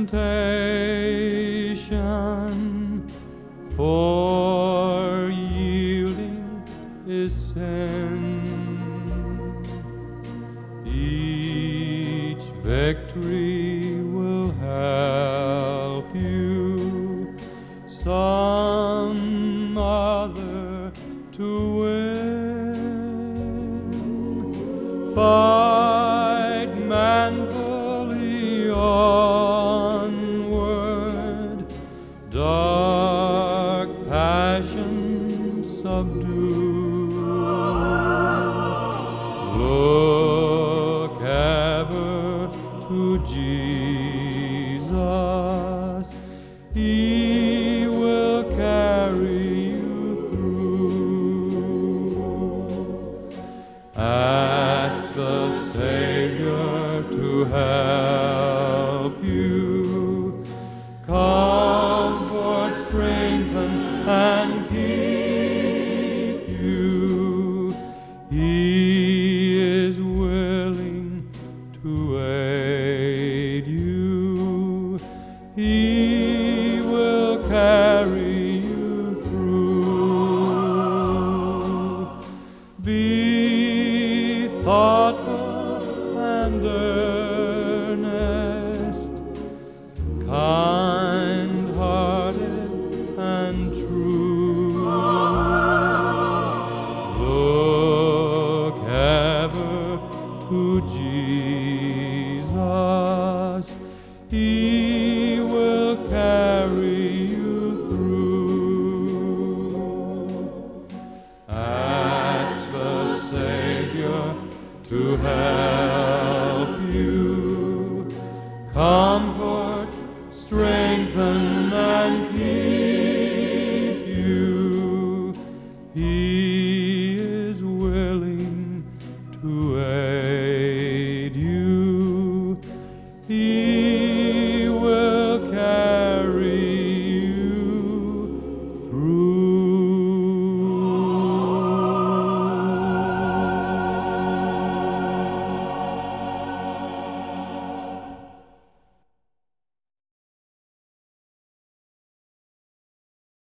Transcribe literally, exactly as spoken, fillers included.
temptation, for yielding is sin. Each victory will help you some other to win. Fight manfully onward, dark passions subdue. Look ever to Jesus, He will carry you through. Ask the Savior to help you, comfort, strengthen, and keep you. He is willing to aid you. He will carry you through. Be thoughtful and earnest, kind-hearted and true. Look ever to Jesus, He will carry you through. Ask the Savior to help you, comfort, strengthen, and keep